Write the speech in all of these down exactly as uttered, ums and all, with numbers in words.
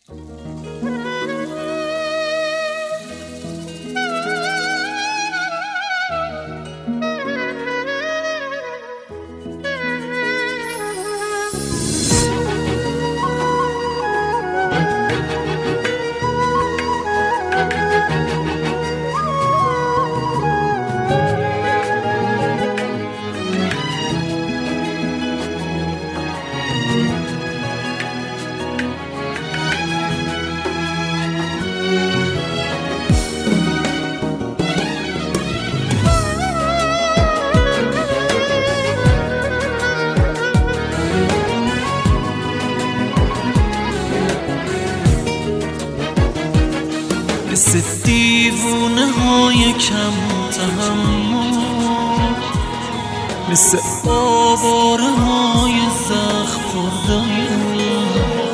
مثل دیوونه های کم تحمل، مثل آواره های زخم خوردایم،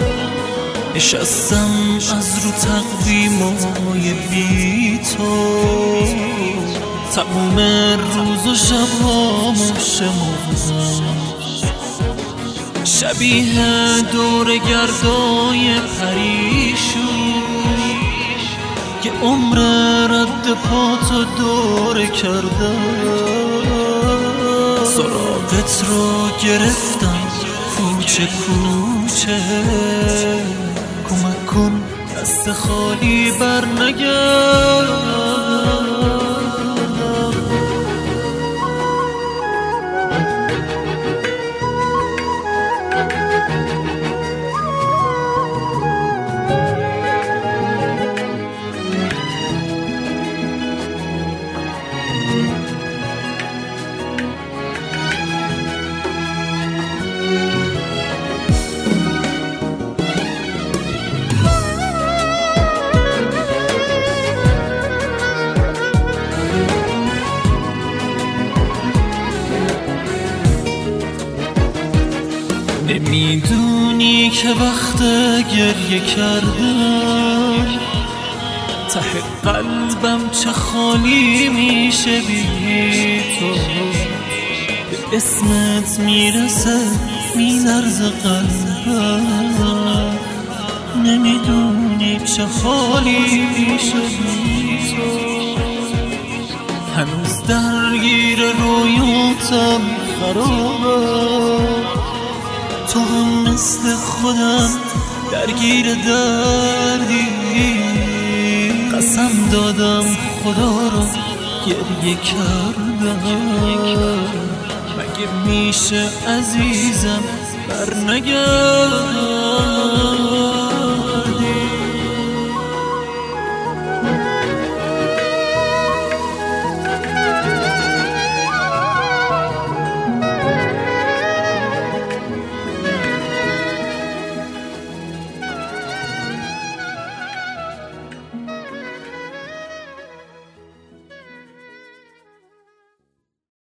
نشستم از رو تقویمای بی تو، تموم روز و شبامو شمردم، شبیه دور گردای پریشون که عمر رد پاتو دور کردم. سراغت رو گرفتم کوچه کوچه، کمک کن دست خالی بر نگردم. نمیدونی که وقت گریه کردن ته قلبم چه خالی میشه بی تو، به اسمت میرسه میلرزه قلبم، نمیدونی چه خالی میشه بی تو. هنوز درگیر رویاتم خرابه، تو هم مثل خودم درگیر دردی، قسم دادم خدا رو گریه کردم، مگه میشه عزیزم بر نگردم.